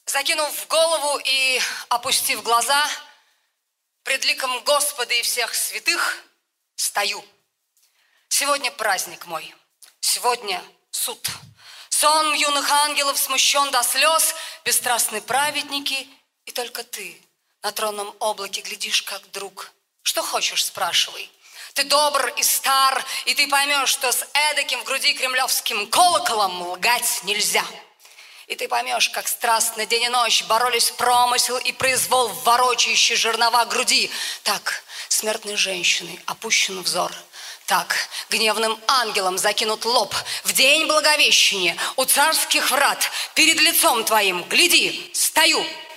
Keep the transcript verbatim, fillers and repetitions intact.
Закинув голову и опустив глаза, пред ликом Господа и всех святых стою. Сегодня праздник мой, сегодня суд. Сон юных ангелов смущен до слез, бесстрастны праведники, и только ты на тронном облаке глядишь, как друг. Что хочешь, спрашивай. Ты добр и стар, и ты поймешь, что с эдаким в груди кремлевским колоколом лгать нельзя. И ты поймешь, как страстно день и ночь боролись промысел и произвол, ворочающий жернова груди. Так смертной женщиной опущен взор, так гневным ангелом закинут лоб. В день Благовещения у царских врат перед лицом твоим, гляди, стою.